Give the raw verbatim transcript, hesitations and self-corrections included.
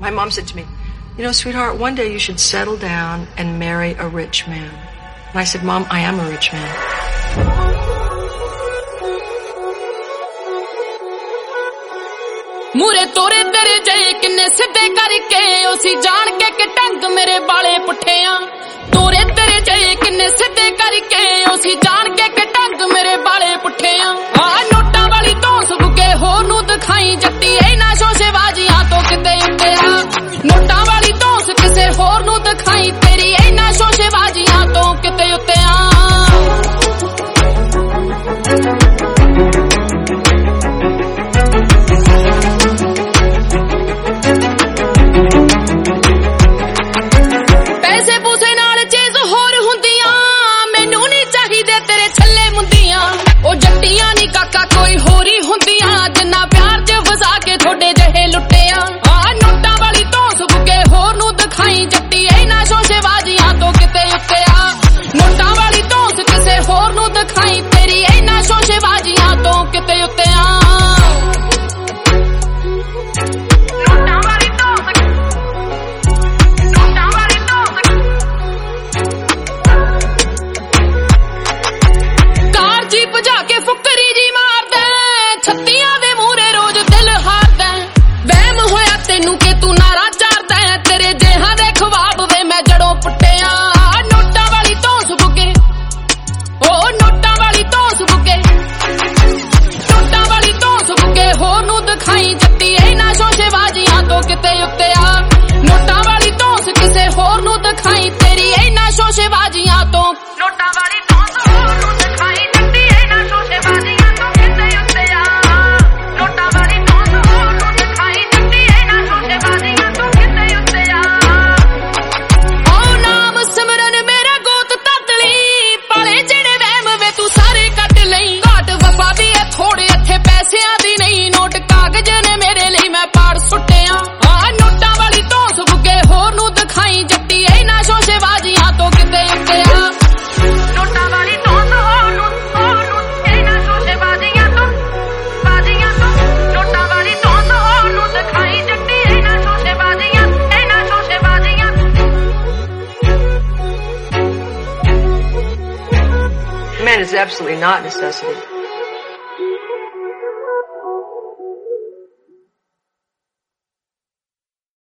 My mom said to me, you know, sweetheart, one day you should settle down and marry a rich man. And I said, Mom, I am a rich man. ਮੂਰੇ ਤੋਰੇ ਤੇਰੇ ਜੇ ਕਿੰਨੇ ਸਿੱਧੇ ਕਰਕੇ ਉਸੀ ਜਾਣ ਕੇ ਕਿ ਟੰਗ ਮੇਰੇ ਵਾਲੇ ਪੁੱਠਿਆਂ ਤੋਰੇ ਤੇਰੇ ਜੇ ਕਿੰਨੇ ਸਿੱਧੇ ਕਰਕੇ ਉਸੀ ਜਾਣ ਕੇ ਕਿ ਟੰਗ ਮੇਰੇ ਵਾਲੇ ਪੁੱਠਿਆਂ ਆ ਨੋਟਾਂ ਵਾਲੀ ਧੌਂਸ ਬੁੱਗੇ ਹੋਰ ਨੂੰ ਦਿਖਾਈ ਜੱਟੀ ਇਹਨਾਂ ਸ਼ੋਸ਼ੇਬਾਜ਼ੀਆਂ ਤੋਂ ਕਿਤੇ ਉੱਤੇ ਆ ਨੋਟਾਂ ਵਾਲੀ ਧੌਂਸ ਕਿਸੇ ਹੋਰ ਨੂੰ ਦਿਖਾਈ ਤੇਰੀ ਇਹਨਾਂ ਸ਼ੋਸ਼ੇਬਾਜ਼ੀਆਂ ਤੋਂ ਕਿਤੇ ਉੱਤੇ ਆ ਕੋਈ ਹੋਰੀ ਹੁੰਦੀਆਂ ਜਿੰਨਾ ਪਿਆਰ ਚ ਵਸਾ ਕੇ ਥੋੜੇ ਜਿਹੇ ਲੁੱਟਿਆ ਆ ਨੋਟਾਂ ਵਾਲੀ ਧੌਂਸ ਬੁੱਗੇ ਹੋਰ ਨੂੰ ਦਿਖਾਈ ਜੱਟੀ ਇਹਨਾਂ ਸ਼ੋਸ਼ੇਬਾਜ਼ੀਆਂ ਤੋਂ ਕਿਤੇ ਉੱਤੇ ਆ ਨੋਟਾਂ ਵਾਲੀ ਧੌਂਸ ਕਿਸੇ ਹੋਰ ਨੂੰ ਦਿਖਾਈ ਤੇਰੀ ਇਹਨਾਂ ਸ਼ੋਸ਼ੇਬਾਜ਼ੀਆਂ ਤੋਂ ਕਿਤੇ ਉੱਤੇ ਆ ਨੋਟਾਂ ਵਾਲੀ ਧੌਂਸ ਨੋਟਾਂ ਵਾਲੀ ਧੌਂਸ ਕਾਰ ਜੀ ਭਜਾ ਕੇ ਫੁੱਕਰੀ ਛੱਤੀਆਂ ਦੇ ਮੂਹਰੇ ਰੋਜ਼ ਦਿਲ ਹਾਰਦਾ ਵਹਿਮ ਹੋਇਆ ਤੈਨੂੰ ਕਿ ਤੂੰ ਨਾਰਾ ਚਾਰਦਾ ਤੇਰੇ ਜਿਹਾਂ ਦੇ ਖਵਾਬ ਵੇ ਮੈਂ ਜੜੋਂ ਪੁੱਟਿਆ ਨੋਟਾਂ ਵਾਲੀ ਧੌਂਸ ਬੁੱਗੇ ਓ ਨੋਟਾਂ ਵਾਲੀ ਧੌਂਸ ਬੁੱਗੇ ਨੋਟਾਂ ਵਾਲੀ ਧੌਂਸ ਬੁੱਗੇ ਹੋਰ ਨੂੰ ਦਿਖਾਈ ਜੱਟੀ ਇਹਨਾਂ ਸ਼ੋਸ਼ੇਬਾਜ਼ੀਆਂ ਤੋਂ ਕਿਤੇ ਉੱਤੇ ਆ ਨੋਟਾਂ ਵਾਲੀ ਧੌਂਸ ਕਿਸੇ ਹੋਰ ਨੂੰ ਦਿਖਾਈ ਤੇਰੀ ਇਹਨਾਂ ਸ਼ੋਸ਼ੇਬਾਜ਼ੀਆਂ ਤੋਂ ਨੋਟਾਂ ਵਾਲੀ ਧੌਂਸ ਹੋਰ ਨੂੰ ਦਿਖਾਈ ਜੱਟੀ ਇਹਨਾਂ ਸ਼ੋਸ਼ੇਬਾਜ਼ੀਆਂ ਥੋੜੇ ਇੱਥੇ ਪੈਸਿਆਂ ਦੀ ਨਹੀਂ ਨੋਟ ਕਾਗਜ਼ ਨੇ ਮੇਰੇ ਲਈ ਮੈਂ ਪਾੜ ਸੁੱਟਿਆ ਆ ਨੋਟਾਂ ਵਾਲੀ ਧੌਂਸ ਬੁੱਗੇ ਹੋਰ ਨੂੰ ਦਿਖਾਈ ਜੱਟੀ ਇਹਨਾਂ ਸ਼ੋਸ਼ੇਬਾਜ਼ੀਆਂ ਤੋਂ ਕਿਤੇ ਉੱਤੇ ਆ ਨੋਟਾਂ ਵਾਲੀ ਧੌਂਸ ਹੋਰ ਨੂੰ ਹੋਰ ਨੂੰ ਇਹਨਾਂ ਸ਼ੋਸ਼ੇਬਾਜ਼ੀਆਂ ਤੋਂ ਬਾਜ਼ੀਆਂ ਤੋਂ ਨੋਟਾਂ ਵਾਲੀ ਧੌਂਸ ਹੋਰ ਨੂੰ ਦਿਖਾਈ ਜੱਟੀ ਇਹਨਾਂ ਸ਼ੋਸ਼ੇਬਾਜ਼ੀਆਂ ਇਹਨਾਂ ਸ਼ੋਸ਼ੇਬਾਜ਼ੀਆਂ Man is absolutely not necessity.